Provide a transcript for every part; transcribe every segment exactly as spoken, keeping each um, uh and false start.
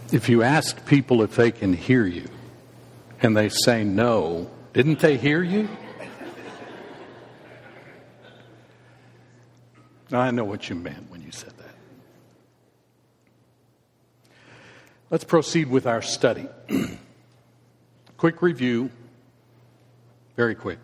If you ask people if they can hear you, and they say no, didn't they hear you? I know what you meant when you said that. Let's proceed with our study. Quick review, very quick.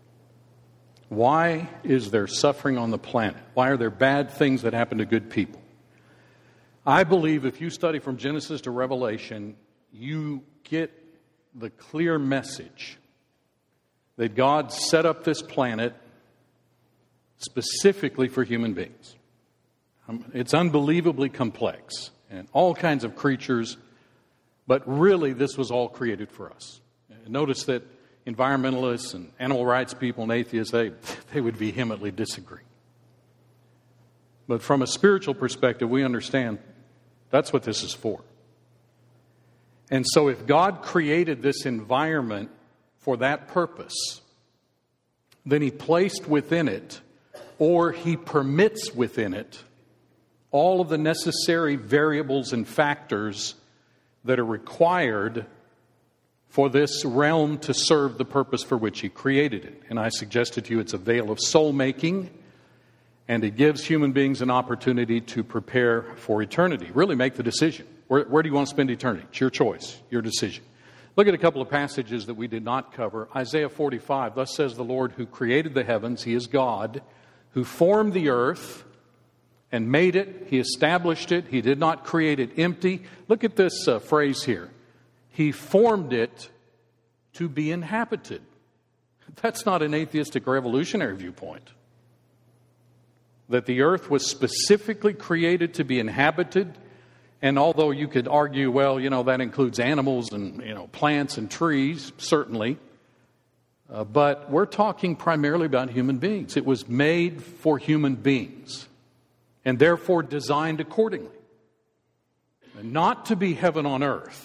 Why is there suffering on the planet? Why are there bad things that happen to good people? I believe if you study from Genesis to Revelation, you get the clear message that God set up this planet specifically for human beings. It's unbelievably complex and all kinds of creatures, but really this was all created for us. Notice that environmentalists and animal rights people and atheists, they, they would vehemently disagree. But from a spiritual perspective, we understand that's what this is for. And so if God created this environment for that purpose, then He placed within it, or He permits within it, all of the necessary variables and factors that are required for this realm to serve the purpose for which He created it. And I suggested to you it's a veil of soul making, and it gives human beings an opportunity to prepare for eternity. Really make the decision. Where, where do you want to spend eternity? It's your choice, your decision. Look at a couple of passages that we did not cover. Isaiah forty-five, thus says the Lord who created the heavens, He is God, who formed the earth and made it. He established it. He did not create it empty. Look at this uh, phrase here. He formed it to be inhabited. That's not an atheistic or evolutionary viewpoint. That the earth was specifically created to be inhabited. And although you could argue, well, you know, that includes animals and, you know, plants and trees, certainly. Uh, but we're talking primarily about human beings. It was made for human beings and therefore designed accordingly. And not to be heaven on earth.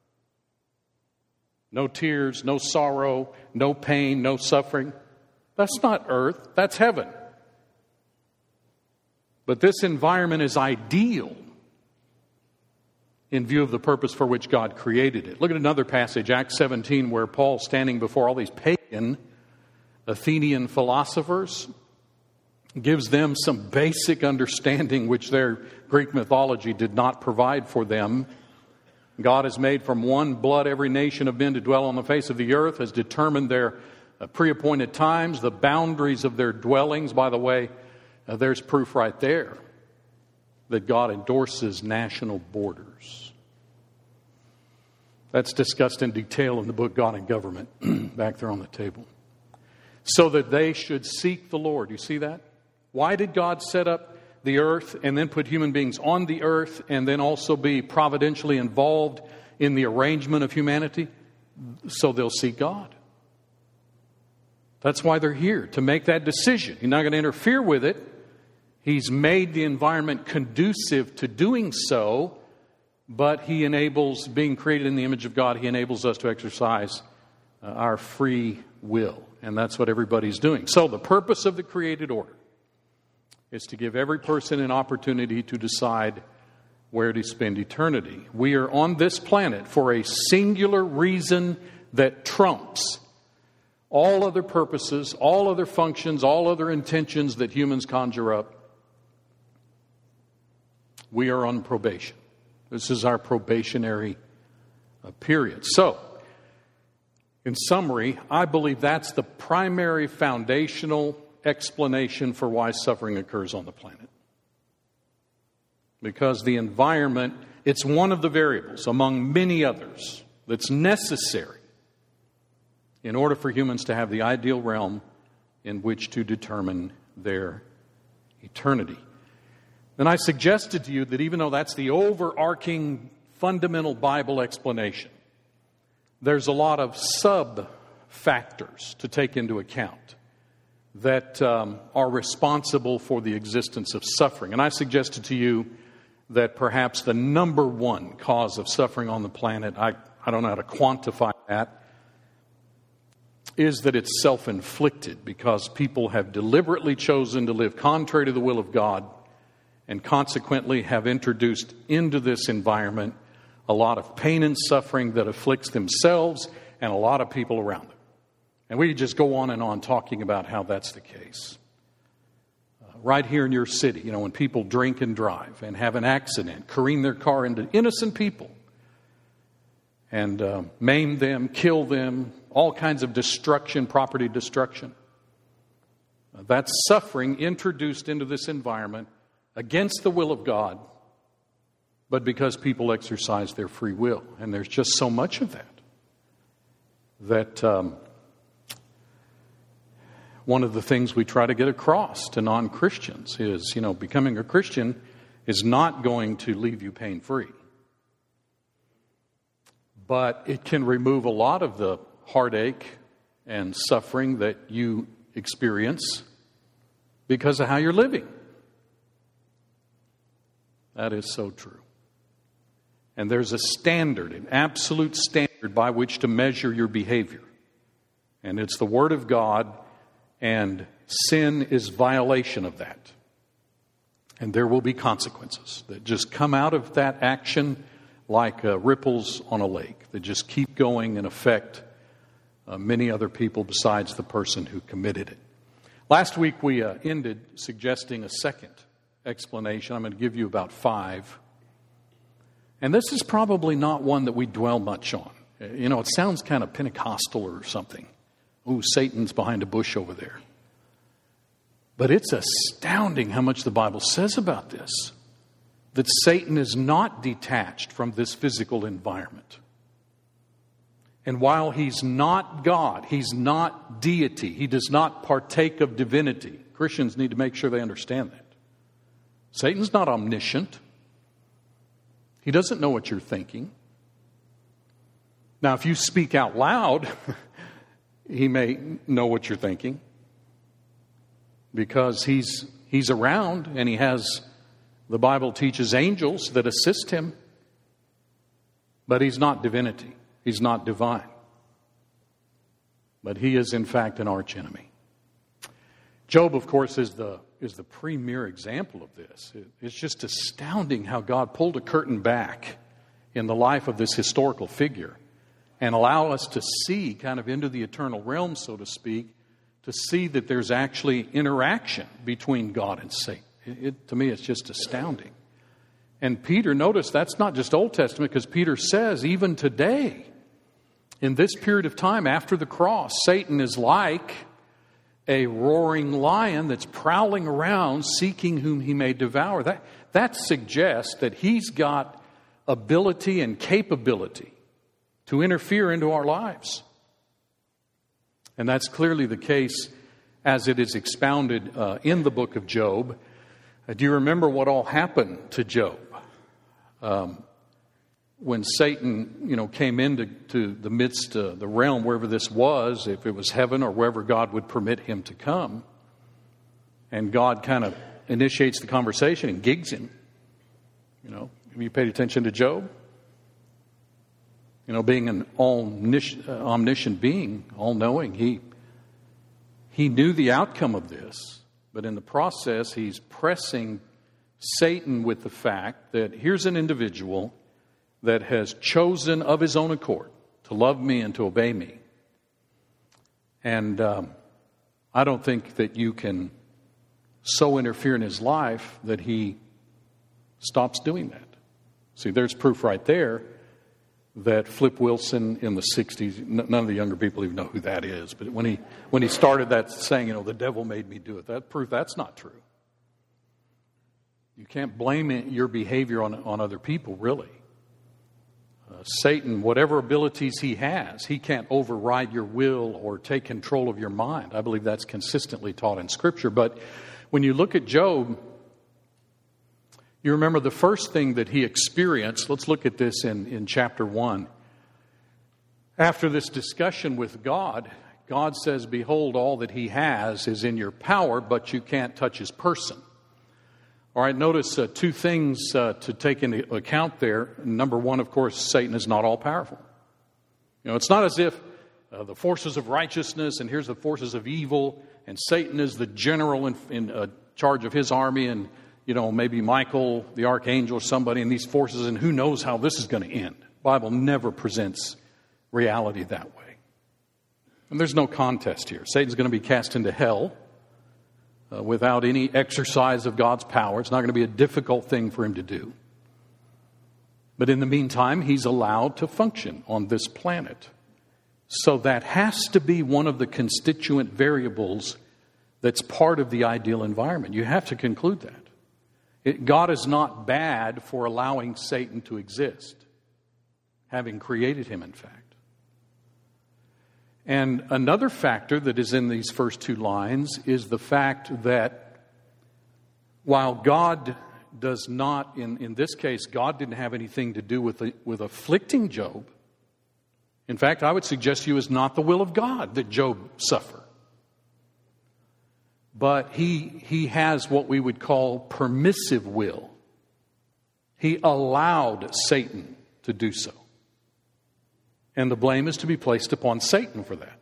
No tears, no sorrow, no pain, no suffering. That's not earth, that's heaven. But this environment is ideal in view of the purpose for which God created it. Look at another passage, Acts seventeen, where Paul's standing before all these pagan Athenian philosophers, gives them some basic understanding which their Greek mythology did not provide for them. God has made from one blood every nation of men to dwell on the face of the earth, has determined their pre-appointed times, the boundaries of their dwellings. By the way, uh, there's proof right there that God endorses national borders. That's discussed in detail in the book God and Government, back there on the table. So that they should seek the Lord. You see that? Why did God set up the earth and then put human beings on the earth and then also be providentially involved in the arrangement of humanity? So they'll seek God. That's why they're here, to make that decision. He's not going to interfere with it. He's made the environment conducive to doing so, but He enables, being created in the image of God, He enables us to exercise uh, our free will. And that's what everybody's doing. So the purpose of the created order is to give every person an opportunity to decide where to spend eternity. We are on this planet for a singular reason that trumps all other purposes, all other functions, all other intentions that humans conjure up. We are on probation. This is our probationary uh, period. So, in summary, I believe that's the primary foundational explanation for why suffering occurs on the planet. Because the environment, it's one of the variables among many others that's necessary in order for humans to have the ideal realm in which to determine their eternity. And I suggested to you that even though that's the overarching fundamental Bible explanation, there's a lot of sub-factors to take into account that um, are responsible for the existence of suffering. And I suggested to you that perhaps the number one cause of suffering on the planet, I, I don't know how to quantify that, is that it's self-inflicted because people have deliberately chosen to live contrary to the will of God and consequently have introduced into this environment a lot of pain and suffering that afflicts themselves and a lot of people around them. And we could just go on and on talking about how that's the case. Uh, right here in your city, you know, when people drink and drive and have an accident, careen their car into innocent people and uh, maim them, kill them, all kinds of destruction, property destruction. Uh, that's suffering introduced into this environment against the will of God, but because people exercise their free will. And there's just so much of that. That um, one of the things we try to get across to non-Christians is, you know, becoming a Christian is not going to leave you pain-free. But it can remove a lot of the heartache and suffering that you experience because of how you're living. That is so true. And there's a standard, an absolute standard by which to measure your behavior. And it's the Word of God, and sin is violation of that. And there will be consequences that just come out of that action like uh, ripples on a lake that just keep going and affect uh, many other people besides the person who committed it. Last week we uh, ended suggesting a second explanation. I'm going to give you about five. And this is probably not one that we dwell much on. You know, it sounds kind of Pentecostal or something. Ooh, Satan's behind a bush over there. But it's astounding how much the Bible says about this. That Satan is not detached from this physical environment. And while he's not God, he's not deity, he does not partake of divinity. Christians need to make sure they understand that. Satan's not omniscient. He doesn't know what you're thinking. Now, if you speak out loud, he may know what you're thinking because he's he's around and he has, the Bible teaches, angels that assist him. But he's not divinity. He's not divine. But he is, in fact, an archenemy. Job, of course, is the is the premier example of this. It's just astounding how God pulled a curtain back in the life of this historical figure and allow us to see kind of into the eternal realm, so to speak, to see that there's actually interaction between God and Satan. It, it, to me, it's just astounding. And Peter, notice that's not just Old Testament, because Peter says even today, in this period of time after the cross, Satan is like a roaring lion that's prowling around seeking whom he may devour. That, that suggests that he's got ability and capability to interfere into our lives. And that's clearly the case as it is expounded uh, in the book of Job. Uh, do you remember what all happened to Job? Um, when Satan, you know, came into to the midst, uh, the realm, wherever this was, if it was heaven or wherever God would permit him to come, and God kind of initiates the conversation and gigs him. You know, have you paid attention to Job? You know, being an omniscient, uh, omniscient being, all-knowing, he he knew the outcome of this, but in the process, he's pressing Satan with the fact that here's an individual that has chosen of his own accord to love me and to obey me. And um, I don't think that you can so interfere in his life that he stops doing that. See, there's proof right there that Flip Wilson in the sixties, none of the younger people even know who that is, but when he when he started that saying, you know, the devil made me do it, that proof that's not true. You can't blame your behavior on, on other people, really. Uh, Satan, whatever abilities he has, he can't override your will or take control of your mind. I believe that's consistently taught in Scripture. But when you look at Job, you remember the first thing that he experienced. Let's look at this in, in chapter one. After this discussion with God, God says, behold, all that he has is in your power, but you can't touch his person. All right, notice uh, two things uh, to take into account there. Number one, of course, Satan is not all-powerful. You know, it's not as if uh, the forces of righteousness and here's the forces of evil, and Satan is the general in, in uh, charge of his army, and you know, maybe Michael, the archangel, or somebody in these forces, and who knows how this is going to end. The Bible never presents reality that way. And there's no contest here. Satan's going to be cast into hell uh, without any exercise of God's power. It's not going to be a difficult thing for him to do. But in the meantime, he's allowed to function on this planet. So that has to be one of the constituent variables that's part of the ideal environment. You have to conclude that. It, God is not bad for allowing Satan to exist, having created him, in fact. And another factor that is in these first two lines is the fact that while God does not, in, in this case, God didn't have anything to do with, the, with afflicting Job. In fact, I would suggest to you it's not the will of God that Job suffer. But he, he has what we would call permissive will. He allowed Satan to do so. And the blame is to be placed upon Satan for that.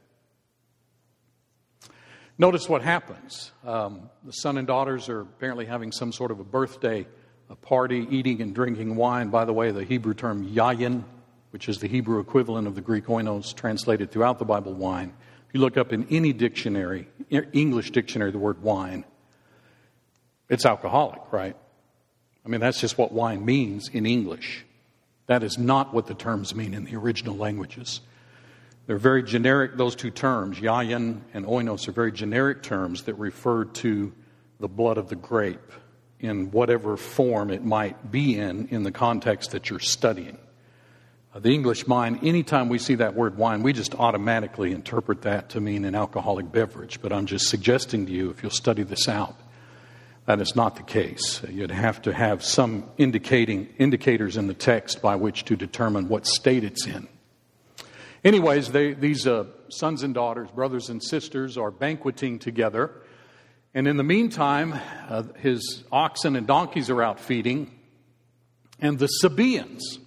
Notice what happens. Um, the son and daughters are apparently having some sort of a birthday a party, eating and drinking wine. By the way, the Hebrew term yayin, which is the Hebrew equivalent of the Greek oinos, translated throughout the Bible wine. If you look up in any dictionary, English dictionary, the word wine, it's alcoholic, right? I mean, that's just what wine means in English. That is not what the terms mean in the original languages. They're very generic, those two terms, yayin and oinos, are very generic terms that refer to the blood of the grape in whatever form it might be in, in the context that you're studying. Uh, the English mind, anytime we see that word wine, we just automatically interpret that to mean an alcoholic beverage. But I'm just suggesting to you, if you'll study this out, that is not the case. You'd have to have some indicating indicators in the text by which to determine what state it's in. Anyways, they, these uh, sons and daughters, brothers and sisters, are banqueting together. And in the meantime, uh, his oxen and donkeys are out feeding. And the Sabaeans,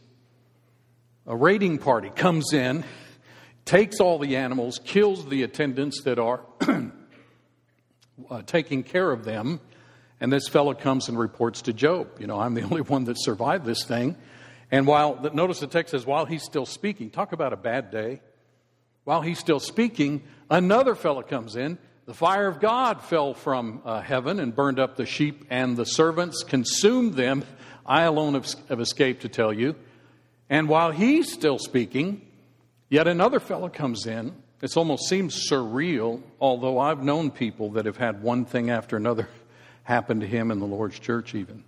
a raiding party, comes in, takes all the animals, kills the attendants that are uh, taking care of them. And this fellow comes and reports to Job, you know, I'm the only one that survived this thing. And while, notice the text says, while he's still speaking, talk about a bad day. While he's still speaking, another fellow comes in. The fire of God fell from uh, heaven and burned up the sheep and the servants, consumed them. I alone have, have escaped to tell you. And while he's still speaking, yet another fellow comes in. It almost seems surreal, although I've known people that have had one thing after another happened to him in the Lord's church even.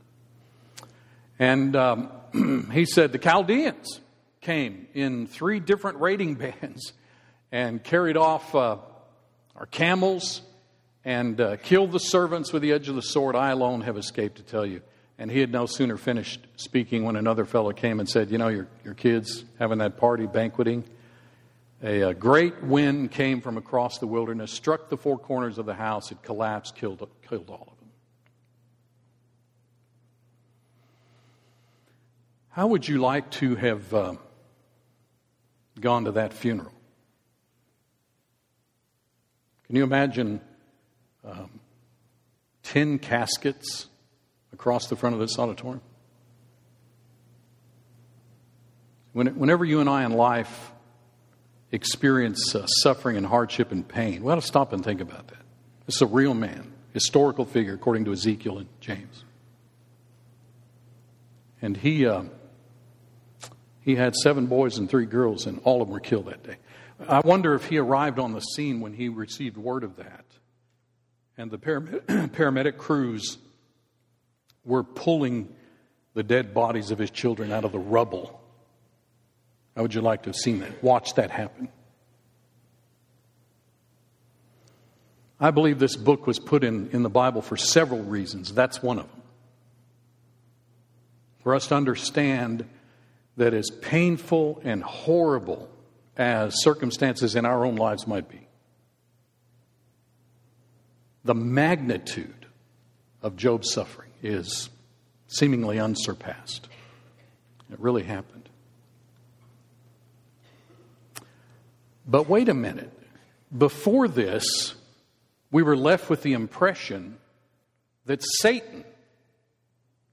And um, he said the Chaldeans came in three different raiding bands and carried off uh, our camels and uh, killed the servants with the edge of the sword. I alone have escaped to tell you. And he had no sooner finished speaking when another fellow came and said, you know, your, your kids having that party banqueting. A, a great wind came from across the wilderness, struck the four corners of the house. It collapsed, killed, killed all of them. How would you like to have uh, gone to that funeral? Can you imagine um, ten caskets across the front of this auditorium? When, whenever you and I in life experience uh, suffering and hardship and pain, we ought to stop and think about that. This is a real man, historical figure, according to Ezekiel and James. And he... Uh, He had seven boys and three girls, and all of them were killed that day. I wonder if he arrived on the scene when he received word of that. And the paramedic, paramedic crews were pulling the dead bodies of his children out of the rubble. How would you like to have seen that? Watch that happen. I believe this book was put in, in the Bible for several reasons. That's one of them. For us to understand that as painful and horrible as circumstances in our own lives might be, the magnitude of Job's suffering is seemingly unsurpassed. It really happened. But wait a minute. Before this, we were left with the impression that Satan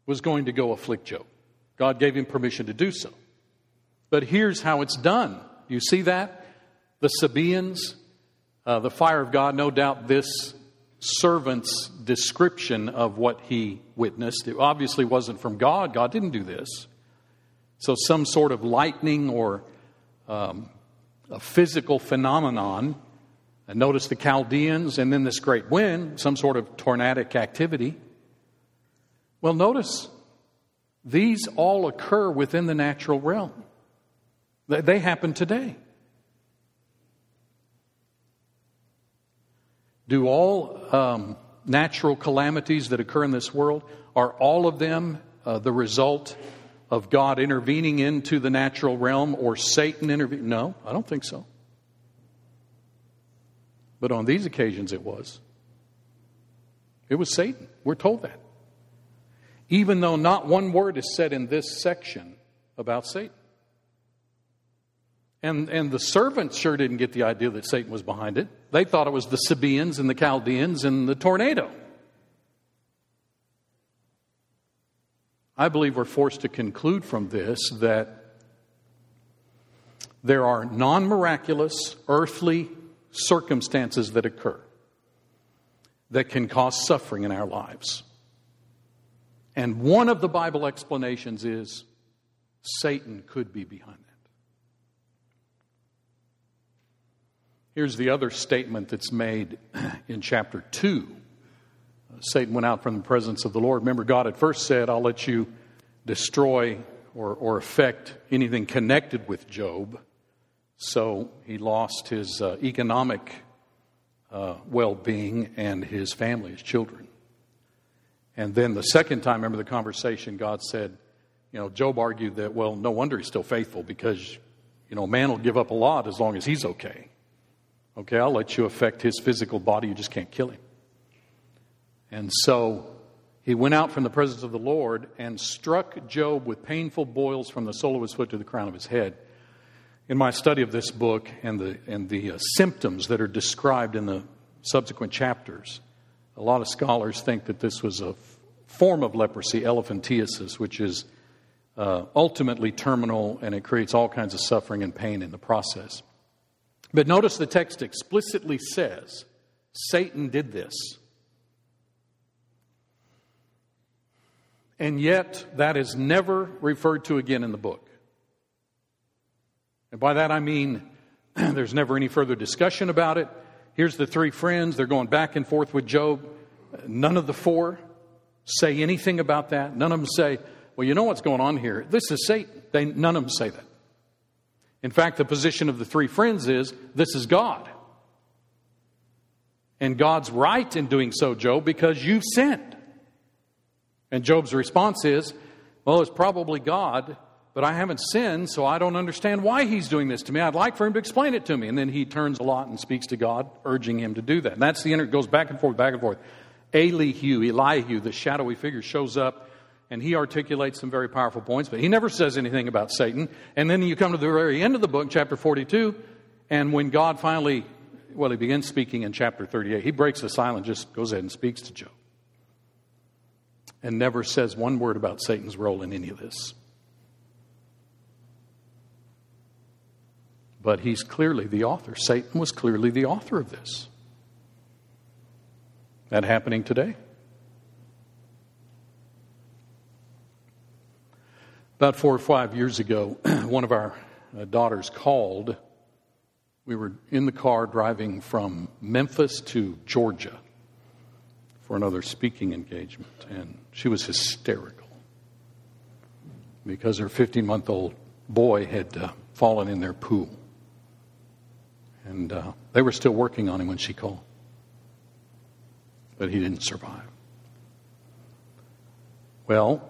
was going to go afflict Job. God gave him permission to do so. But here's how it's done. You see that? The Sabaeans, uh, the fire of God, no doubt this servant's description of what he witnessed, it obviously wasn't from God. God didn't do this. So some sort of lightning or um, a physical phenomenon. And notice the Chaldeans and then this great wind, some sort of tornadic activity. Well, notice these all occur within the natural realm. They happen today. Do all um, natural calamities that occur in this world, are all of them uh, the result of God intervening into the natural realm or Satan intervening? No, I don't think so. But on these occasions it was. It was Satan. We're told that. Even though not one word is said in this section about Satan. And, and the servants sure didn't get the idea that Satan was behind it. They thought it was the Sabaeans and the Chaldeans and the tornado. I believe we're forced to conclude from this that there are non-miraculous earthly circumstances that occur that can cause suffering in our lives. And one of the Bible explanations is Satan could be behind that. Here's the other statement that's made in chapter two. Satan went out from the presence of the Lord. Remember, God at first said, I'll let you destroy or, or affect anything connected with Job. So he lost his uh, economic uh, well-being and his family, his children. And then the second time, remember the conversation, God said, you know, Job argued that, well, no wonder he's still faithful because, you know, man will give up a lot as long as he's okay. Okay, I'll let you affect his physical body. You just can't kill him. And so he went out from the presence of the Lord and struck Job with painful boils from the sole of his foot to the crown of his head. In my study of this book and the and the uh, symptoms that are described in the subsequent chapters, a lot of scholars think that this was a f- form of leprosy, elephantiasis, which is uh, ultimately terminal, and it creates all kinds of suffering and pain in the process. But notice the text explicitly says Satan did this. And yet that is never referred to again in the book. And by that I mean there's never any further discussion about it. Here's the three friends. They're going back and forth with Job. None of the four say anything about that. None of them say, well, you know what's going on here? This is Satan. They, none of them say that. In fact, the position of the three friends is, this is God. And God's right in doing so, Job, because you've sinned. And Job's response is, well, it's probably God, but I haven't sinned, so I don't understand why he's doing this to me. I'd like for him to explain it to me. And then he turns a lot and speaks to God, urging him to do that. And that's the inner, it goes back and forth, back and forth. Elihu, Elihu, the shadowy figure, shows up, and he articulates some very powerful points, but he never says anything about Satan. And then you come to the very end of the book, chapter forty-two, and when God finally, well, he begins speaking in chapter thirty-eight. He breaks the silence, just goes ahead and speaks to Job. And never says one word about Satan's role in any of this. But he's clearly the author. Satan was clearly the author of this. That happening today. About four or five years ago, one of our daughters called. We were in the car driving from Memphis to Georgia for another speaking engagement, and she was hysterical because her fifteen-month-old boy had uh, fallen in their pool. And uh, they were still working on him when she called. But he didn't survive. Well,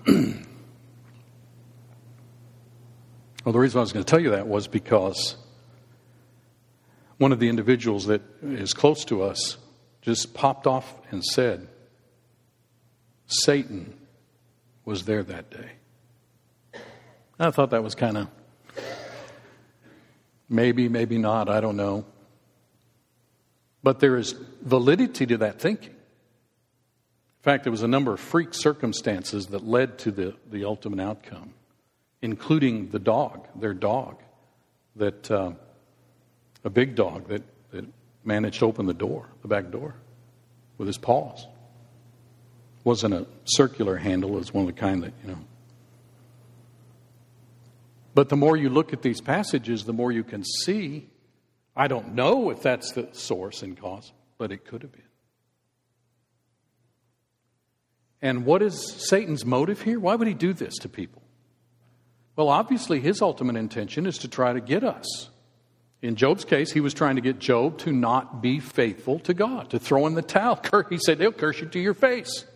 well, the reason I was going to tell you that was because one of the individuals that is close to us just popped off and said, Satan was there that day. I thought that was kind of maybe, maybe not, I don't know. But there is validity to that thinking. fact, there was a number of freak circumstances that led to the, the ultimate outcome, including the dog, their dog, that uh, a big dog that, that managed to open the door, the back door, with his paws. Wasn't a circular handle, it was one of the kind that, you know. But the more you look at these passages, the more you can see, I don't know if that's the source and cause, but it could have been. And what is Satan's motive here? Why would he do this to people? Well, obviously his ultimate intention is to try to get us. In Job's case, he was trying to get Job to not be faithful to God, to throw in the towel. He said, he'll curse you to your face.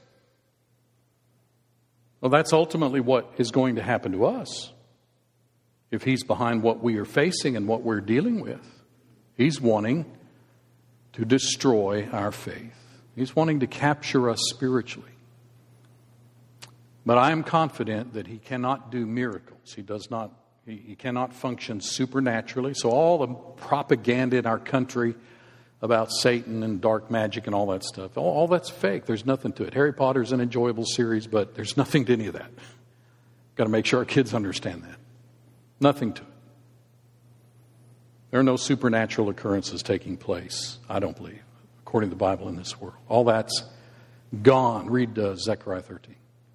Well, that's ultimately what is going to happen to us. If he's behind what we are facing and what we're dealing with, he's wanting to destroy our faith. He's wanting to capture us spiritually. But I am confident that he cannot do miracles. He does not, he, he cannot function supernaturally. So all the propaganda in our country about Satan and dark magic and all that stuff, all, all that's fake. There's nothing to it. Harry Potter's an enjoyable series, but there's nothing to any of that. Got to make sure our kids understand that. Nothing to it. There are no supernatural occurrences taking place, I don't believe, according to the Bible in this world. All that's gone. Read uh, Zechariah thirteen.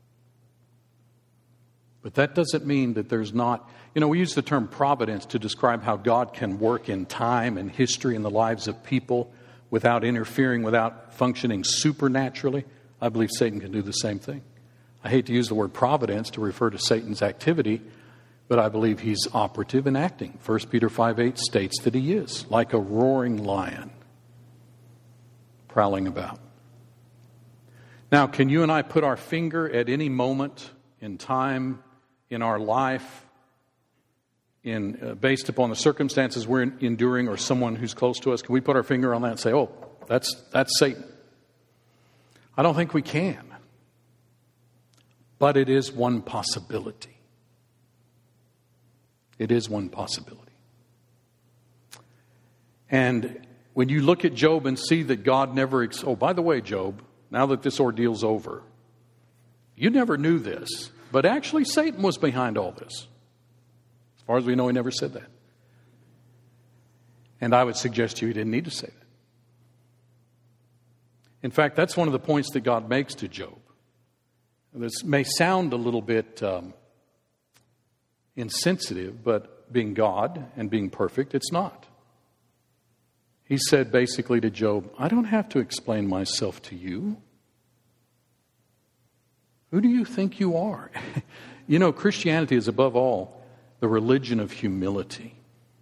But that doesn't mean that there's not, you know, we use the term providence to describe how God can work in time and history in the lives of people without interfering, without functioning supernaturally. I believe Satan can do the same thing. I hate to use the word providence to refer to Satan's activity, but I believe he's operative and acting. First Peter five eight states that he is, like a roaring lion, prowling about. Now, can you and I put our finger at any moment in time in our life, in uh, based upon the circumstances we're in, enduring or someone who's close to us? Can we put our finger on that and say, oh, that's that's Satan? I don't think we can. But it is one possibility. It is one possibility. And when you look at Job and see that God never... Ex- oh, by the way, Job, now that this ordeal's over, you never knew this, but actually Satan was behind all this. As far as we know, he never said that. And I would suggest to you he didn't need to say that. In fact, that's one of the points that God makes to Job. This may sound a little bit um, insensitive, but being God and being perfect, it's not. He said basically to Job, I don't have to explain myself to you. Who do you think you are? You know, Christianity is above all the religion of humility.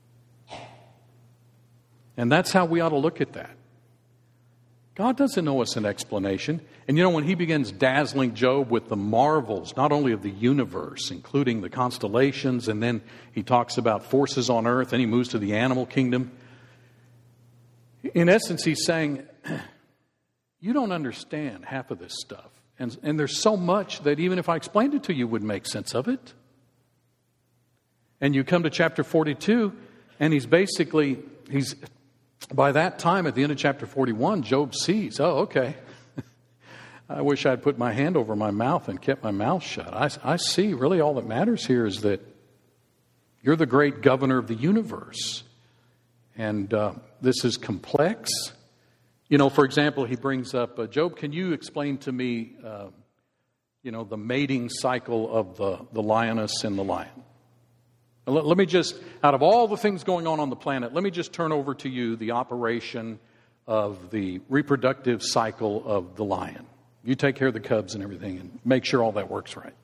And that's how we ought to look at that. God doesn't owe us an explanation. And you know, when he begins dazzling Job with the marvels, not only of the universe, including the constellations, and then he talks about forces on earth, and he moves to the animal kingdom. In essence, he's saying, you don't understand half of this stuff. And, and there's so much that even if I explained it to you, you wouldn't make sense of it. And you come to chapter forty-two, and he's basically, he's by that time, at the end of chapter forty-one, Job sees, oh, okay. I wish I'd put my hand over my mouth and kept my mouth shut. I, I see really all that matters here is that you're the great governor of the universe. And uh, this is complex. You know, for example, he brings up, uh, Job, can you explain to me, uh, you know, the mating cycle of the, the lioness and the lion? Let, let me just, out of all the things going on on the planet, let me just turn over to you the operation of the reproductive cycle of the lion. You take care of the cubs and everything and make sure all that works right.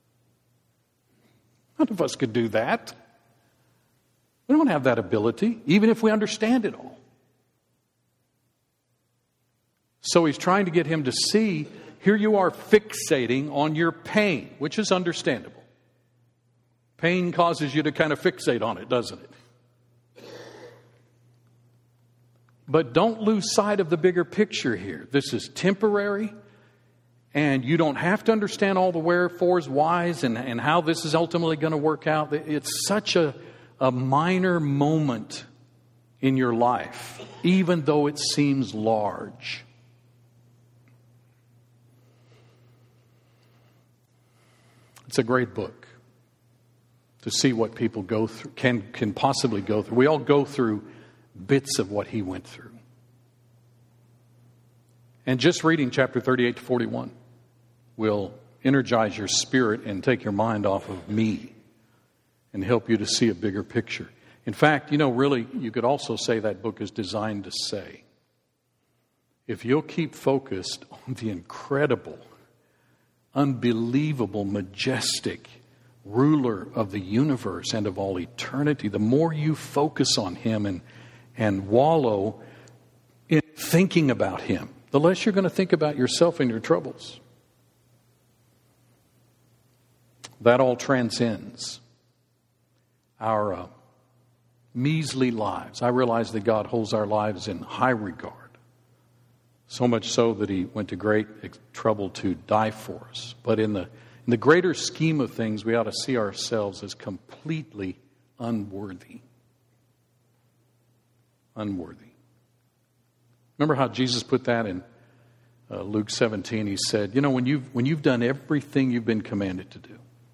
None of us could do that. We don't have that ability, even if we understand it all. So he's trying to get him to see, here you are fixating on your pain, which is understandable. Pain causes you to kind of fixate on it, doesn't it? But don't lose sight of the bigger picture here. This is temporary, and you don't have to understand all the wherefores, whys, and, and how this is ultimately going to work out. It's such a, a minor moment in your life, even though it seems large. It's a great book to see what people go through, can, can possibly go through. We all go through bits of what he went through. And just reading chapter thirty-eight to forty-one will energize your spirit and take your mind off of me and help you to see a bigger picture. In fact, you know, really, you could also say that book is designed to say, if you'll keep focused on the incredible, unbelievable, majestic ruler of the universe and of all eternity, the more you focus on him and, and wallow in thinking about him, the less you're going to think about yourself and your troubles. That all transcends our uh, measly lives. I realize that God holds our lives in high regard. So much so that he went to great trouble to die for us. But in the, in the greater scheme of things, we ought to see ourselves as completely unworthy. Unworthy. Remember how Jesus put that in uh, Luke seventeen? He said, you know, when you've, when you've done everything you've been commanded to do,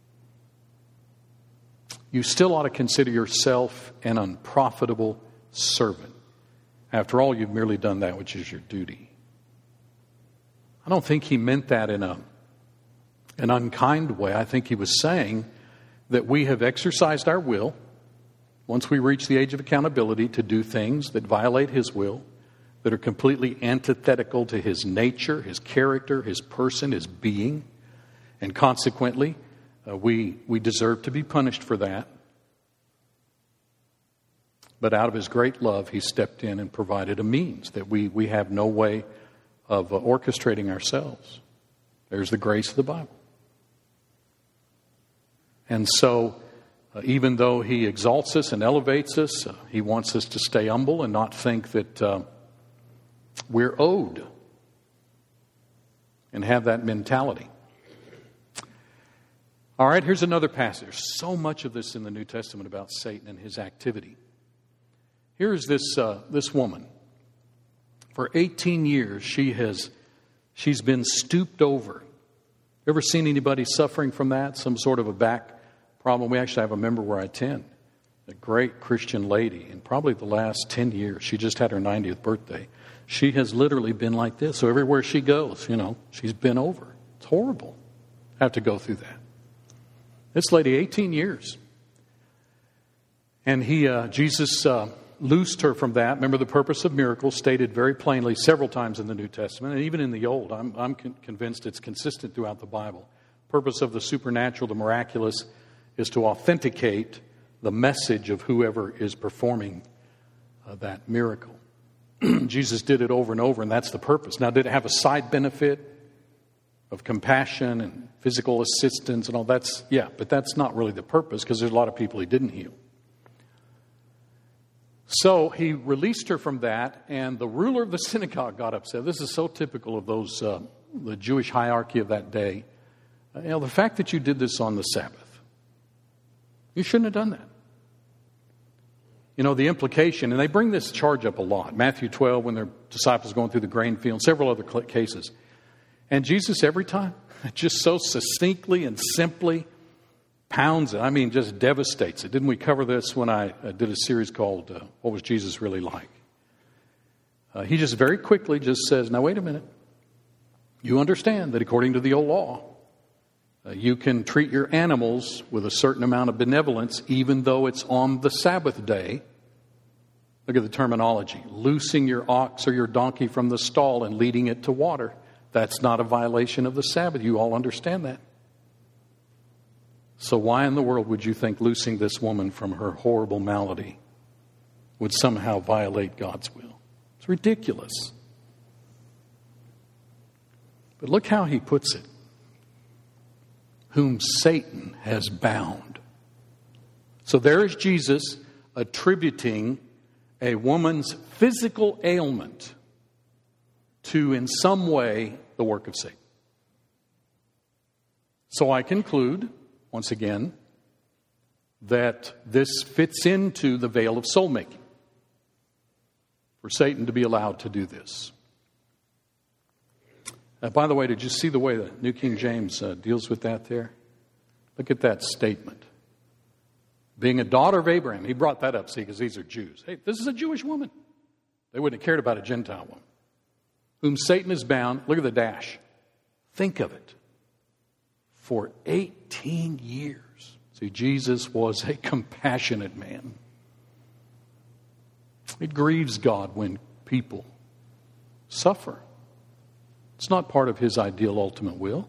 you still ought to consider yourself an unprofitable servant. After all, you've merely done that which is your duty. I don't think he meant that in a, an unkind way. I think he was saying that we have exercised our will, once we reach the age of accountability, to do things that violate his will, that are completely antithetical to his nature, his character, his person, his being. And consequently, uh, we, we deserve to be punished for that. But out of his great love, he stepped in and provided a means that we, we have no way of uh, orchestrating ourselves. There's the grace of the Bible. And so, uh, even though he exalts us and elevates us, uh, he wants us to stay humble and not think that uh, we're owed and have that mentality. All right, here's another passage. There's so much of this in the New Testament about Satan and his activity. Here's this uh, this woman. For eighteen years, she has she's been stooped over. Ever seen anybody suffering from that? Some sort of a back problem? We actually have a member where I attend, a great Christian lady. In probably the last ten years, she just had her ninetieth birthday. She has literally been like this. So everywhere she goes, you know, she's been over. It's horrible. I have to go through that. This lady, eighteen years. And he, uh, Jesus... Uh, loosed her from that. Remember, the purpose of miracles stated very plainly several times in the New Testament, and even in the Old. I'm, I'm con- convinced it's consistent throughout the Bible. Purpose of the supernatural, the miraculous, is to authenticate the message of whoever is performing uh, that miracle. Jesus did it over and over, and that's the purpose. Now, did it have a side benefit of compassion and physical assistance and all? That's, yeah, but that's not really the purpose, because there's a lot of people he didn't heal. So he released her from that, and the ruler of the synagogue got upset. This is so typical of those, uh, the Jewish hierarchy of that day. Uh, you know, the fact that you did this on the Sabbath, you shouldn't have done that. You know, the implication, and they bring this charge up a lot. Matthew twelve, when their disciples going through the grain field, several other cases. And Jesus, every time, just so succinctly and simply pounds it. I mean, just devastates it. Didn't we cover this when I uh, did a series called uh, What Was Jesus Really Like? Uh, he just very quickly just says, now wait a minute. You understand that according to the old law, uh, you can treat your animals with a certain amount of benevolence even though it's on the Sabbath day. Look at the terminology. Loosing your ox or your donkey from the stall and leading it to water. That's not a violation of the Sabbath. You all understand that. So why in the world would you think loosing this woman from her horrible malady would somehow violate God's will? It's ridiculous. But look how he puts it. Whom Satan has bound. So there is Jesus attributing a woman's physical ailment to, in some way, the work of Satan. So I conclude, once again, that this fits into the veil of soul making. For Satan to be allowed to do this. Uh, by the way, did you see the way the New King James uh, deals with that there? Look at that statement. Being a daughter of Abraham. He brought that up, see, because these are Jews. Hey, this is a Jewish woman. They wouldn't have cared about a Gentile woman. Whom Satan is bound. Look at the dash. Think of it. For eighteen years. See, Jesus was a compassionate man. It grieves God when people suffer. It's not part of His ideal ultimate will.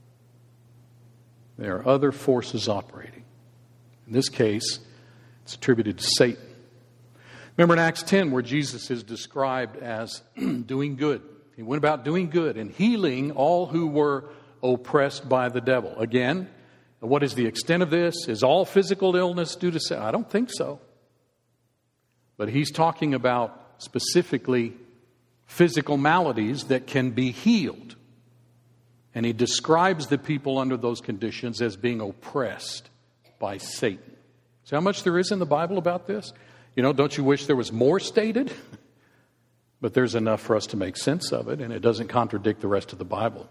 There are other forces operating. In this case, it's attributed to Satan. Remember in Acts ten where Jesus is described as doing good. He went about doing good and healing all who were oppressed by the devil. Again, what is the extent of this? Is all physical illness due to sin? I don't think so. But he's talking about specifically physical maladies that can be healed. And he describes the people under those conditions as being oppressed by Satan. See how much there is in the Bible about this? You know, don't you wish there was more stated? But there's enough for us to make sense of it, and it doesn't contradict the rest of the Bible.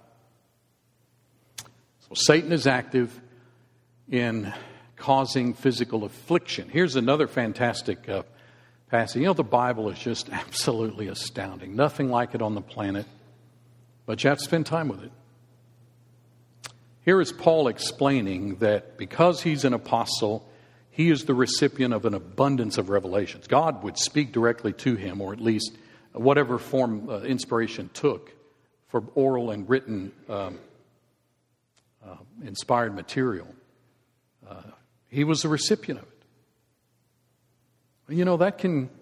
So Satan is active in causing physical affliction. Here's another fantastic uh, passage. You know, the Bible is just absolutely astounding. Nothing like it on the planet. But you have to spend time with it. Here is Paul explaining that because he's an apostle, he is the recipient of an abundance of revelations. God would speak directly to him, or at least whatever form uh, inspiration took for oral and written um, uh, inspired material. Uh, he was the recipient of it. You know, that can...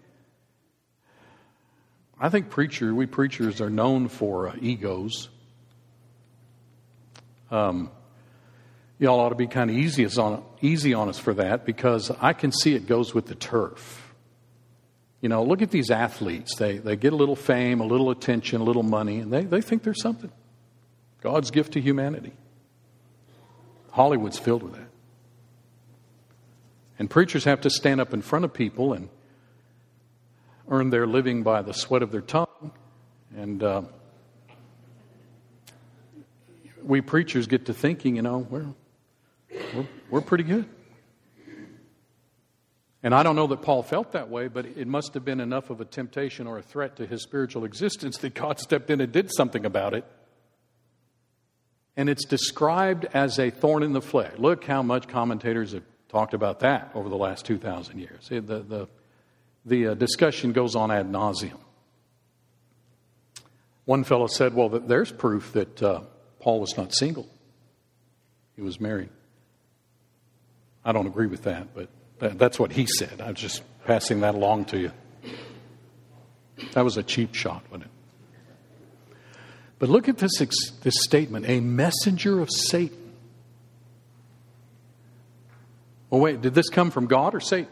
I think preacher, we preachers are known for uh, egos. Um, y'all ought to be kind of easy on, easy on us for that, because I can see it goes with the turf. You know, look at these athletes. They they get a little fame, a little attention, a little money, and they, they think they're something. God's gift to humanity. Hollywood's filled with that. And preachers have to stand up in front of people and earn their living by the sweat of their tongue. And uh, we preachers get to thinking, you know, we're, we're, we're pretty good. And I don't know that Paul felt that way, but it must have been enough of a temptation or a threat to his spiritual existence that God stepped in and did something about it. And it's described as a thorn in the flesh. Look how much commentators have talked about that over the last two thousand years. The, the, the uh, discussion goes on ad nauseum. One fellow said, well, there's proof that uh, Paul was not single. He was married. I don't agree with that, but that's what he said. I was just passing that along to you. That was a cheap shot, wasn't it? But look at this, this statement, a messenger of Satan. Well, wait, did this come from God or Satan?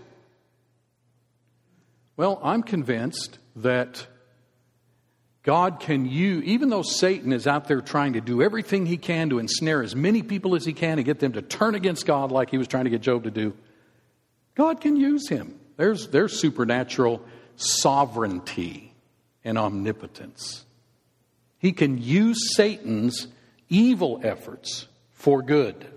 Well, I'm convinced that God can use, even though Satan is out there trying to do everything he can to ensnare as many people as he can and get them to turn against God like he was trying to get Job to do, God can use him. There's, there's supernatural sovereignty and omnipotence. He can use Satan's evil efforts for good.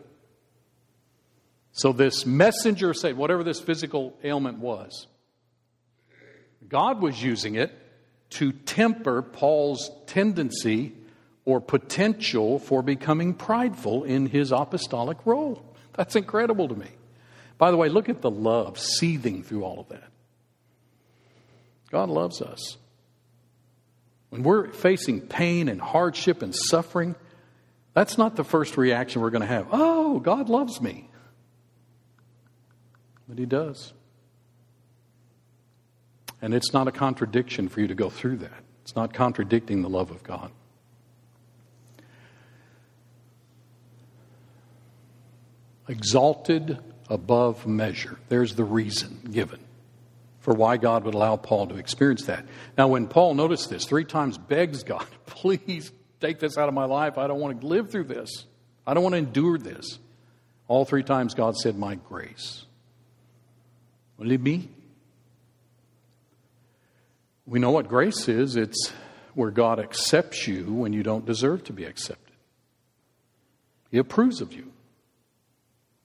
So this messenger, say whatever this physical ailment was, God was using it to temper Paul's tendency or potential for becoming prideful in his apostolic role. That's incredible to me. By the way, look at the love seething through all of that. God loves us. When we're facing pain and hardship and suffering, that's not the first reaction we're going to have. Oh, God loves me. But He does. And it's not a contradiction for you to go through that. It's not contradicting the love of God. Exalted above measure. There's the reason given for why God would allow Paul to experience that. Now, when Paul noticed this, three times begs God, please take this out of my life. I don't want to live through this. I don't want to endure this. All three times God said, my grace. What did it mean? We know what grace is. It's where God accepts you when you don't deserve to be accepted. He approves of you.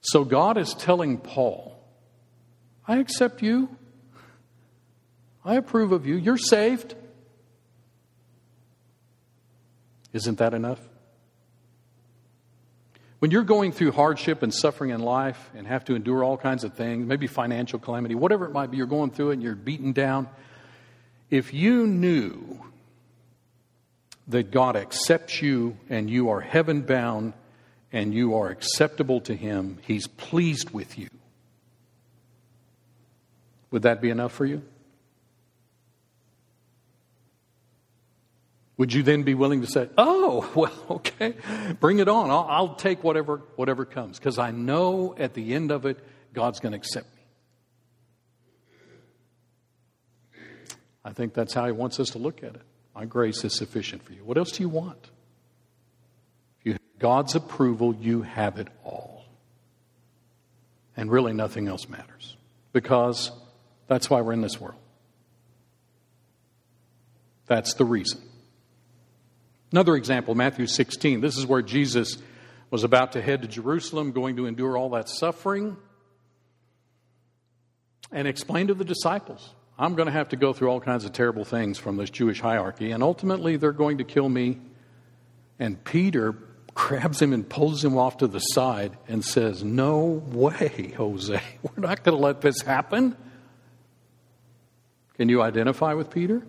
So God is telling Paul, I accept you. I approve of you. You're saved. Isn't that enough? When you're going through hardship and suffering in life and have to endure all kinds of things, maybe financial calamity, whatever it might be, you're going through it and you're beaten down. If you knew that God accepts you and you are heaven-bound and you are acceptable to Him, He's pleased with you, would that be enough for you? Would you then be willing to say, oh, well, okay, bring it on. I'll, I'll take whatever whatever comes, because I know at the end of it, God's going to accept me. I think that's how He wants us to look at it. My grace is sufficient for you. What else do you want? If you have God's approval, you have it all. And really nothing else matters, because that's why we're in this world. That's the reason. Another example, Matthew sixteen. This is where Jesus was about to head to Jerusalem, going to endure all that suffering, and explain to the disciples, I'm going to have to go through all kinds of terrible things from this Jewish hierarchy, and ultimately they're going to kill me. And Peter grabs him and pulls him off to the side and says, no way, Jose. We're not going to let this happen. Can you identify with Peter?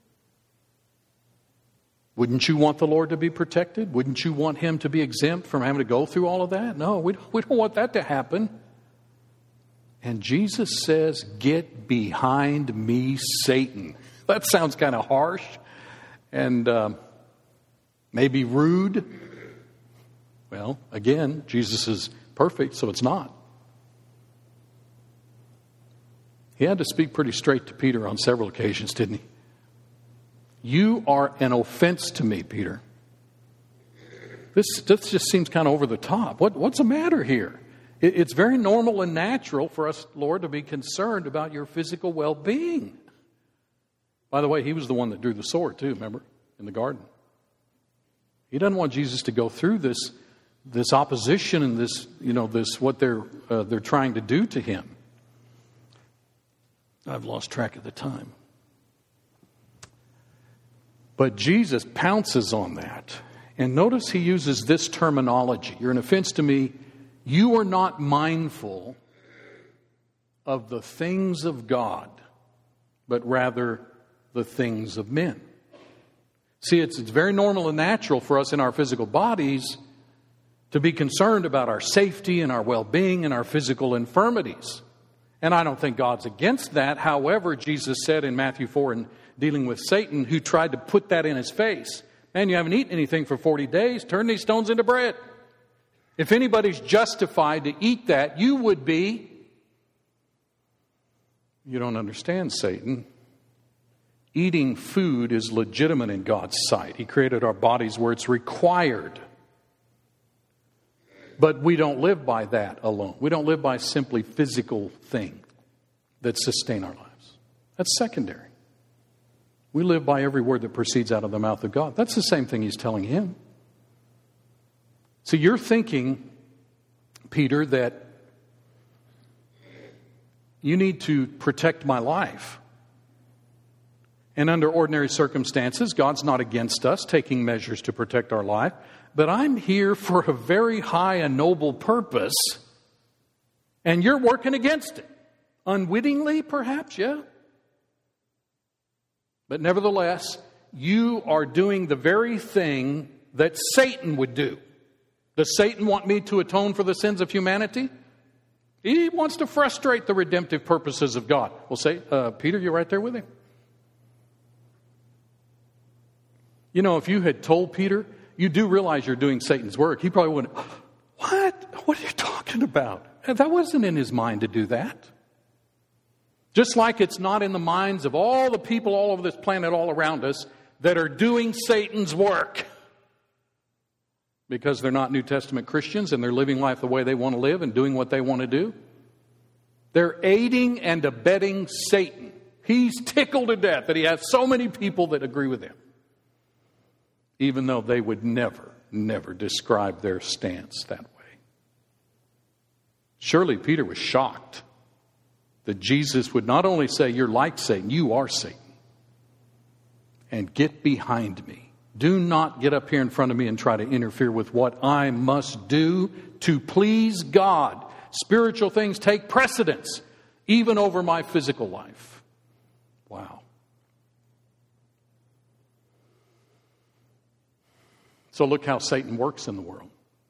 Wouldn't you want the Lord to be protected? Wouldn't you want Him to be exempt from having to go through all of that? No, we don't, we don't want that to happen. And Jesus says, get behind me, Satan. That sounds kind of harsh and um, maybe rude. Well, again, Jesus is perfect, so it's not. He had to speak pretty straight to Peter on several occasions, didn't he? You are an offense to me, Peter. This, this just seems kind of over the top. What, what's the matter here? It, it's very normal and natural for us, Lord, to be concerned about your physical well-being. By the way, He was the one that drew the sword too, remember, in the garden. He doesn't want Jesus to go through this, this opposition and this, you know, this what they're uh, they're trying to do to Him. I've lost track of the time. But Jesus pounces on that. And notice He uses this terminology. You're an offense to me. You are not mindful of the things of God, but rather the things of men. See, it's, it's very normal and natural for us in our physical bodies to be concerned about our safety and our well-being and our physical infirmities. And I don't think God's against that. However, Jesus said in Matthew four, in dealing with Satan, who tried to put that in his face, man, you haven't eaten anything for forty days. Turn these stones into bread. If anybody's justified to eat that, you would be. You don't understand, Satan. Eating food is legitimate in God's sight. He created our bodies where it's required. But we don't live by that alone. We don't live by simply physical things that sustain our lives. That's secondary. We live by every word that proceeds out of the mouth of God. That's the same thing He's telling him. So you're thinking, Peter, that you need to protect my life. And under ordinary circumstances, God's not against us taking measures to protect our life. But I'm here for a very high and noble purpose, and you're working against it. Unwittingly, perhaps, yeah. But nevertheless, you are doing the very thing that Satan would do. Does Satan want me to atone for the sins of humanity? He wants to frustrate the redemptive purposes of God. Well, say, uh, Peter, you're right there with him. You know, if you had told Peter, you do realize you're doing Satan's work, he probably wouldn't, what? What are you talking about? That wasn't in his mind to do that. Just like it's not in the minds of all the people all over this planet, all around us, that are doing Satan's work. Because they're not New Testament Christians and they're living life the way they want to live and doing what they want to do. They're aiding and abetting Satan. He's tickled to death that he has so many people that agree with him. Even though they would never, never describe their stance that way. Surely Peter was shocked that Jesus would not only say, you're like Satan, you are Satan. And get behind me. Do not get up here in front of me and try to interfere with what I must do to please God. Spiritual things take precedence, even over my physical life. Wow. So look how Satan works in the world.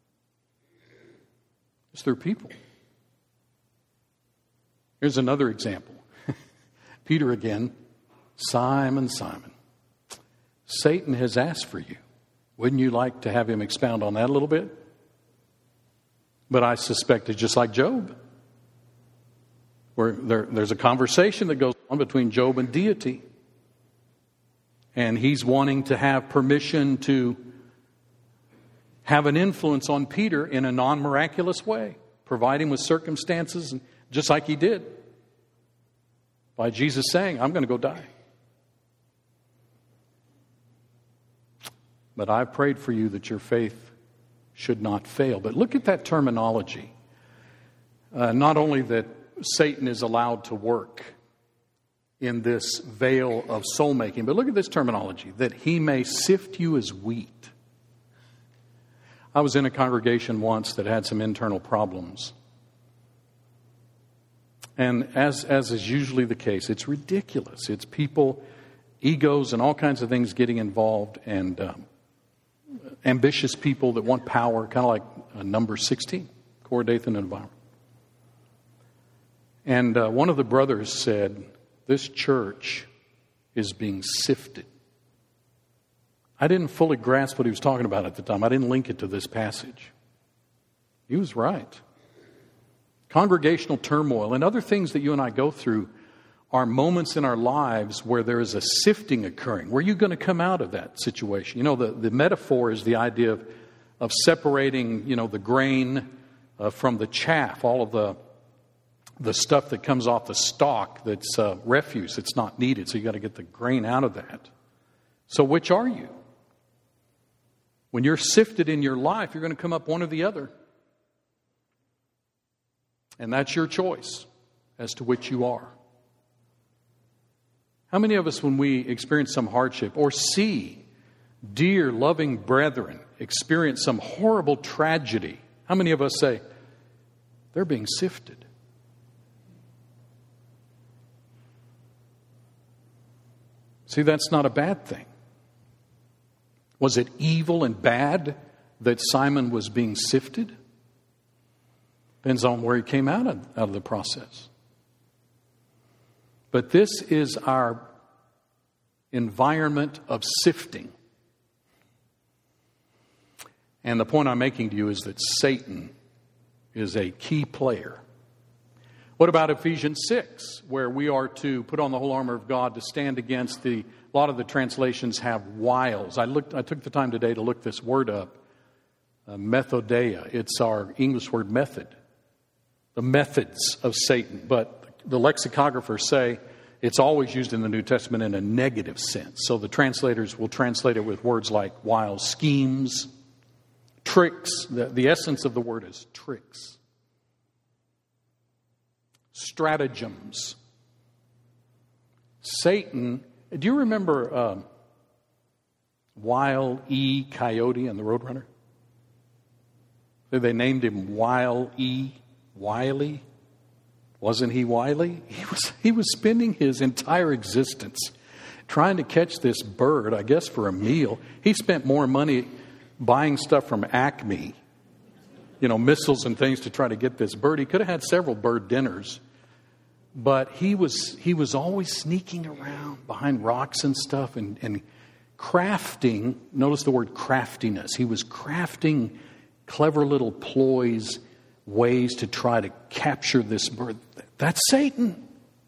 It's through people. Here's another example. Peter again. Simon, Simon. Satan has asked for you. Wouldn't you like to have him expound on that a little bit? But I suspect it's just like Job. Where there, there's a conversation that goes on between Job and deity. And he's wanting to have permission to have an influence on Peter in a non-miraculous way. Provide him with circumstances, just like he did. By Jesus saying, I'm going to go die. But I've prayed for you that your faith should not fail. But look at that terminology. Uh, not only that Satan is allowed to work in this veil of soul making, but look at this terminology, that he may sift you as wheat. I was in a congregation once that had some internal problems. And as, as is usually the case, it's ridiculous. It's people, egos, and all kinds of things getting involved, and um, ambitious people that want power, kind of like uh, number sixteen, Core Dathan environment. And uh, one of the brothers said, this church is being sifted. I didn't fully grasp what he was talking about at the time. I didn't link it to this passage. He was right. Congregational turmoil and other things that you and I go through are moments in our lives where there is a sifting occurring. Where are you going to come out of that situation? You know, the, the metaphor is the idea of, of separating, you know, the grain uh, from the chaff, all of the the stuff that comes off the stalk that's uh, refuse, it's not needed. So you got to get the grain out of that. So which are you? When you're sifted in your life, you're going to come up one or the other. And that's your choice as to which you are. How many of us, when we experience some hardship or see dear, loving brethren experience some horrible tragedy, how many of us say, they're being sifted? See, that's not a bad thing. Was it evil and bad that Simon was being sifted? Depends on where he came out of, out of the process. But this is our environment of sifting. And the point I'm making to you is that Satan is a key player. What about Ephesians six, where we are to put on the whole armor of God to stand against the, a lot of the translations have wiles. I looked. I took the time today to look this word up, uh, methodeia. It's our English word method, the methods of Satan. But the lexicographers say it's always used in the New Testament in a negative sense. So the translators will translate it with words like wiles, schemes, tricks. The, the essence of the word is tricks. Stratagems. Satan, do you remember um, Wile E. Coyote and the Roadrunner? They named him Wile E. Wiley. Wasn't he wily? He was, he was spending his entire existence trying to catch this bird, I guess for a meal. He spent more money buying stuff from Acme, you know, missiles and things to try to get this bird. He could have had several bird dinners, but he was he was always sneaking around behind rocks and stuff and, and crafting. Notice the word craftiness. He was crafting clever little ploys, ways to try to capture this bird. That's Satan.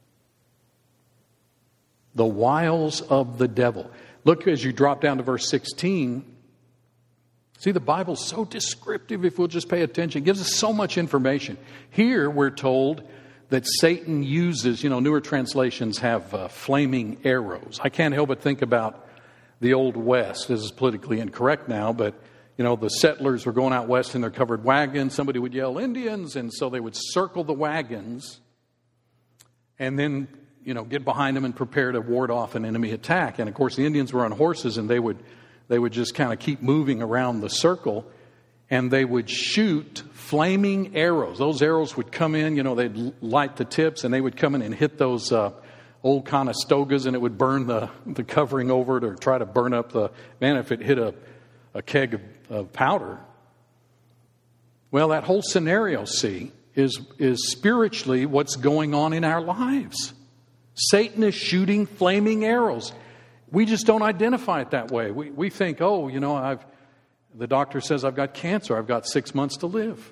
The wiles of the devil. Look as you drop down to verse sixteen. See, the Bible's so descriptive if we'll just pay attention. It gives us so much information. Here we're told that Satan uses, you know, newer translations have uh, flaming arrows. I can't help but think about the Old West. This is politically incorrect now, but you know, the settlers were going out west in their covered wagons. Somebody would yell, Indians, and so they would circle the wagons and then, you know, get behind them and prepare to ward off an enemy attack. And, of course, the Indians were on horses, and they would they would just kind of keep moving around the circle, and they would shoot flaming arrows. Those arrows would come in, you know, they'd light the tips, and they would come in and hit those uh, old Conestogas, and it would burn the, the covering over it or try to burn up the... Man, if it hit a, a keg of, of powder. Well, that whole scenario, see, is, is spiritually what's going on in our lives. Satan is shooting flaming arrows. We just don't identify it that way. We, we think, oh, you know, I've... The doctor says I've got cancer. I've got six months to live.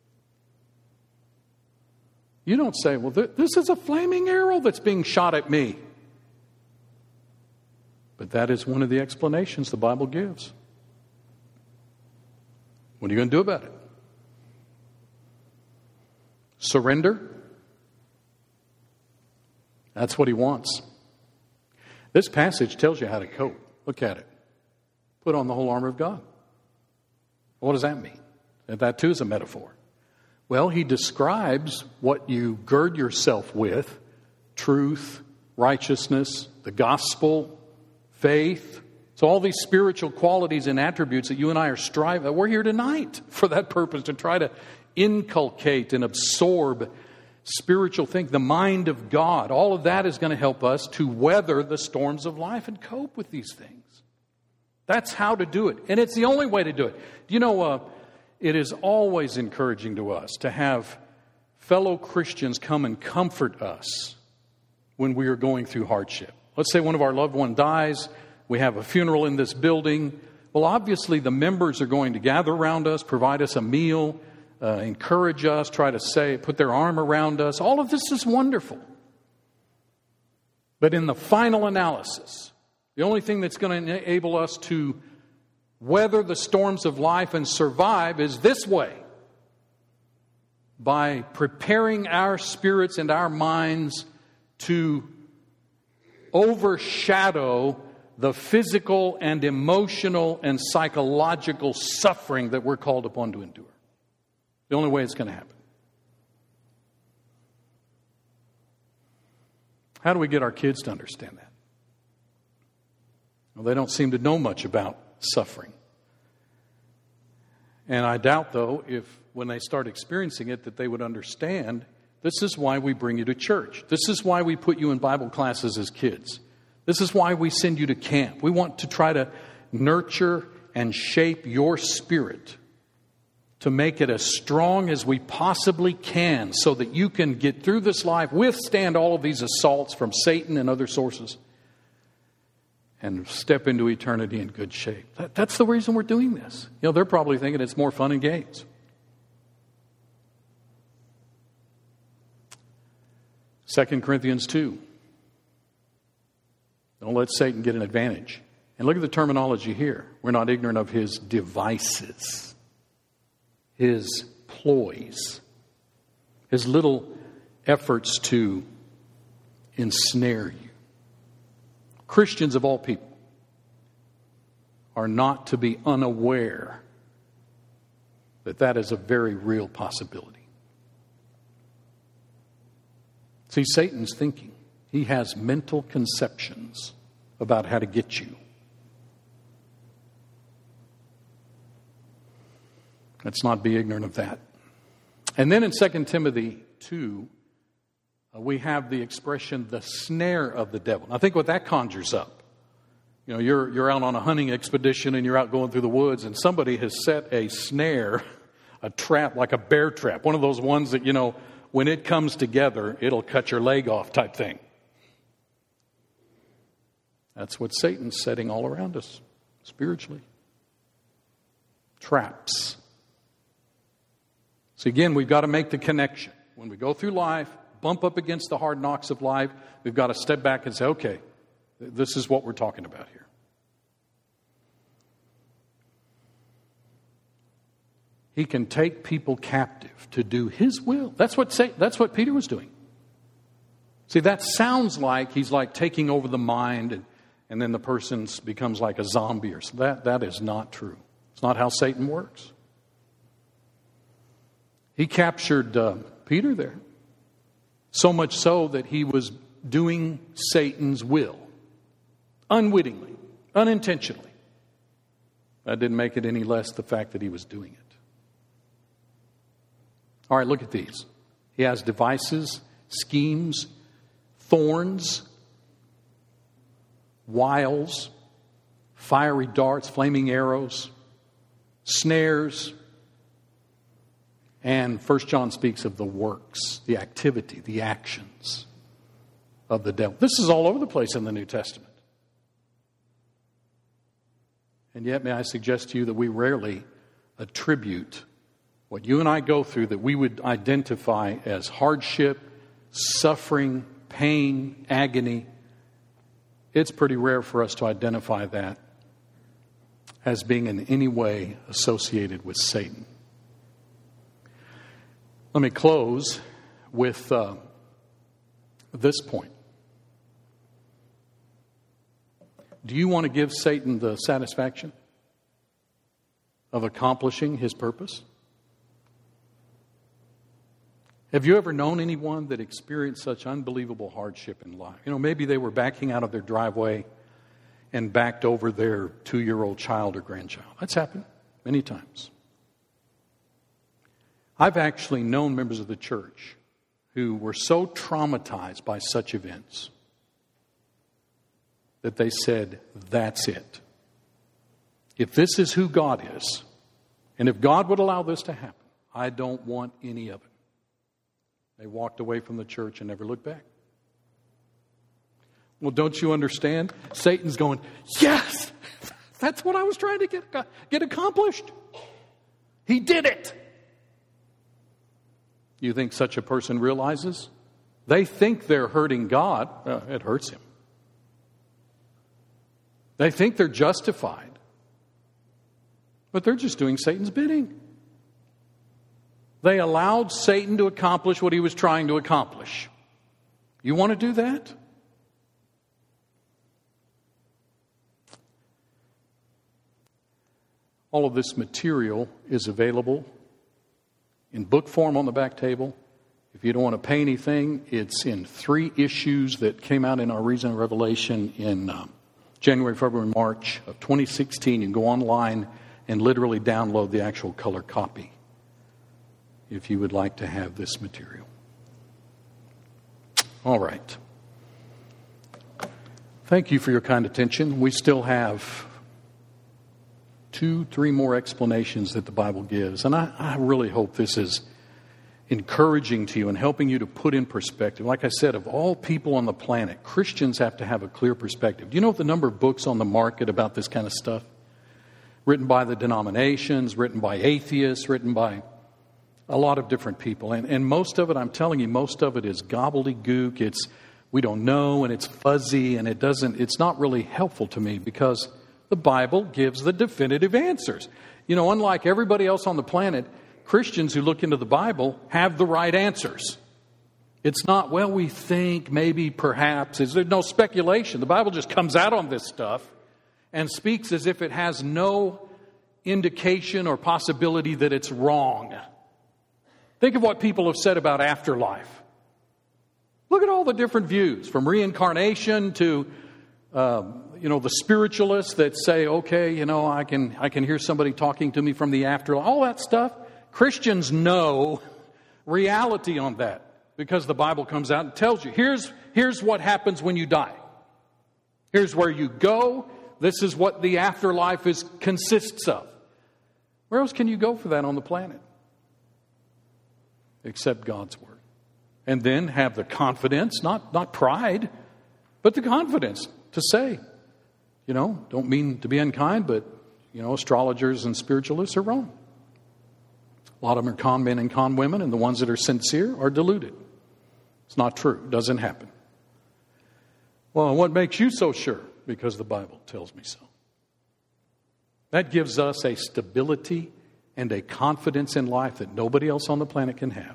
You don't say, well, th- this is a flaming arrow that's being shot at me. But that is one of the explanations the Bible gives. What are you going to do about it? Surrender? That's what he wants. This passage tells you how to cope. Look at it. Put on the whole armor of God. What does that mean? That too is a metaphor. Well, he describes what you gird yourself with: truth, righteousness, the gospel, faith. So all these spiritual qualities and attributes that you and I are striving. We're here tonight for that purpose, to try to inculcate and absorb spiritual things, the mind of God. All of that is going to help us to weather the storms of life and cope with these things. That's how to do it. And it's the only way to do it. You know, uh, it is always encouraging to us to have fellow Christians come and comfort us when we are going through hardship. Let's say one of our loved ones dies. We have a funeral in this building. Well, obviously the members are going to gather around us, provide us a meal, uh, encourage us, try to say, put their arm around us. All of this is wonderful. But in the final analysis, the only thing that's going to enable us to weather the storms of life and survive is this way: by preparing our spirits and our minds to overshadow the physical and emotional and psychological suffering that we're called upon to endure. The only way it's going to happen. How do we get our kids to understand that? Well, they don't seem to know much about suffering. And I doubt, though, if when they start experiencing it, that they would understand this is why we bring you to church. This is why we put you in Bible classes as kids. This is why we send you to camp. We want to try to nurture and shape your spirit to make it as strong as we possibly can so that you can get through this life, withstand all of these assaults from Satan and other sources, and step into eternity in good shape. That, that's the reason we're doing this. You know, they're probably thinking it's more fun and games. Second Corinthians two. Don't let Satan get an advantage. And look at the terminology here. We're not ignorant of his devices, his ploys, his little efforts to ensnare you. Christians of all people are not to be unaware that that is a very real possibility. See, Satan's thinking. He has mental conceptions about how to get you. Let's not be ignorant of that. And then in Second Timothy two, uh, we have the expression, the snare of the devil. Now think what that conjures up. You know, you're, you're out on a hunting expedition and you're out going through the woods and somebody has set a snare, a trap, like a bear trap. One of those ones that, you know, when it comes together, it'll cut your leg off type thing. That's what Satan's setting all around us, spiritually. Traps. So again, we've got to make the connection. When we go through life, bump up against the hard knocks of life, we've got to step back and say, okay, this is what we're talking about here. He can take people captive to do his will. That's what Satan, that's what Peter was doing. See, that sounds like he's like taking over the mind and, and then the person becomes like a zombie or something. That, that is not true. It's not how Satan works. He captured uh, Peter there. So much so that he was doing Satan's will. Unwittingly, unintentionally. That didn't make it any less the fact that he was doing it. All right, look at these. He has devices, schemes, thorns, wiles, fiery darts, flaming arrows, snares. And First John speaks of the works, the activity, the actions of the devil. This is all over the place in the New Testament. And yet, may I suggest to you that we rarely attribute what you and I go through that we would identify as hardship, suffering, pain, agony. It's pretty rare for us to identify that as being in any way associated with Satan. Let me close with uh, this point. Do you want to give Satan the satisfaction of accomplishing his purpose? Have you ever known anyone that experienced such unbelievable hardship in life? You know, maybe they were backing out of their driveway and backed over their two-year-old child or grandchild. That's happened many times. I've actually known members of the church who were so traumatized by such events that they said, that's it. If this is who God is, and if God would allow this to happen, I don't want any of it. They walked away from the church and never looked back. Well, don't you understand? Satan's going, yes, that's what I was trying to get, get accomplished. He did it. You think such a person realizes? They think they're hurting God. Uh, it hurts him. They think they're justified. But they're just doing Satan's bidding. They allowed Satan to accomplish what he was trying to accomplish. You want to do that? All of this material is available in book form on the back table. If you don't want to pay anything, it's in three issues that came out in our Reason of Revelation in um, January, February, March of twenty sixteen. You can go online and literally download the actual color copy if you would like to have this material. All right. Thank you for your kind attention. We still have two, three more explanations that the Bible gives. And I, I really hope this is encouraging to you and helping you to put in perspective. Like I said, of all people on the planet, Christians have to have a clear perspective. Do you know the number of books on the market about this kind of stuff? Written by the denominations, written by atheists, written by a lot of different people. And, and most of it, I'm telling you, most of it is gobbledygook. It's, we don't know, and it's fuzzy, and it doesn't, it's not really helpful to me because the Bible gives the definitive answers. You know, unlike everybody else on the planet, Christians who look into the Bible have the right answers. It's not, well, we think, maybe, perhaps. There's no speculation. The Bible just comes out on this stuff and speaks as if it has no indication or possibility that it's wrong. Think of what people have said about afterlife. Look at all the different views, from reincarnation to, um, you know, the spiritualists that say, okay, you know, I can I can hear somebody talking to me from the afterlife. All that stuff. Christians know reality on that because the Bible comes out and tells you, here's, here's what happens when you die. Here's where you go. This is what the afterlife is consists of. Where else can you go for that on the planet? Except God's Word. And then have the confidence, not, not pride, but the confidence to say, you know, don't mean to be unkind, but, you know, astrologers and spiritualists are wrong. A lot of them are con men and con women, and the ones that are sincere are deluded. It's not true. It doesn't happen. Well, what makes you so sure? Because the Bible tells me so. That gives us a stability and a confidence in life that nobody else on the planet can have.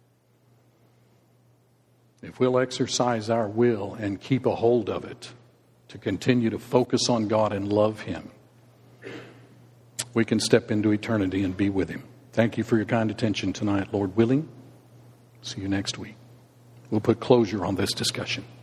If we'll exercise our will and keep a hold of it to continue to focus on God and love Him, we can step into eternity and be with him. Thank you for your kind attention tonight, Lord willing. See you next week. We'll put closure on this discussion.